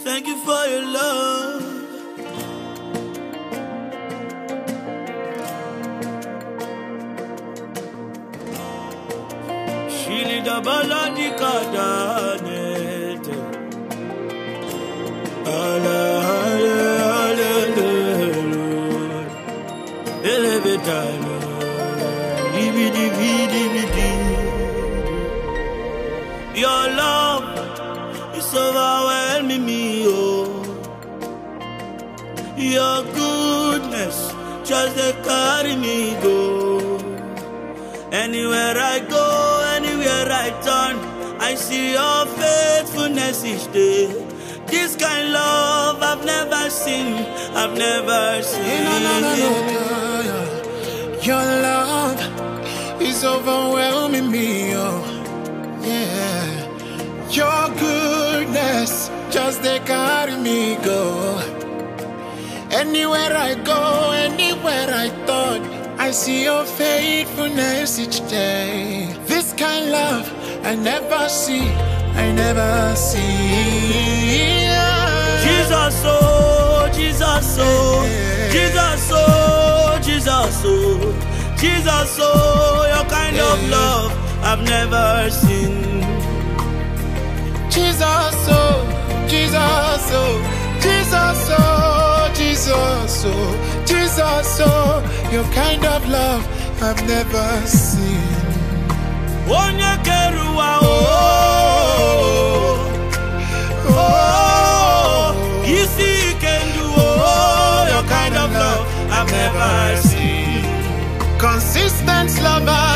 Thank you for your love. Shili da baladi kadanete. Ala ala ala Lord. Elevate. Your love is overwhelming me, oh. Your goodness just they carry me go. Anywhere I go, anywhere I turn, I see your faithfulness each day. This kind of love I've never seen, I've never seen. Your love is overwhelming me, oh. Yeah, your goodness just they carry me go. Anywhere I go, anywhere I turn, I see your faithfulness each day. This kind of love I never see, I never see. Jesus, oh, Jesus, oh, Jesus, oh, Jesus, oh, Jesus, oh, your kind of love I've never seen. Jesus, oh, Jesus, oh, Jesus, oh, Jesus, oh, Jesus, oh, your kind of love I've never seen. Onyekerua, oh, oh, you see you can do, oh, your kind of love I've never seen. Consistent lover.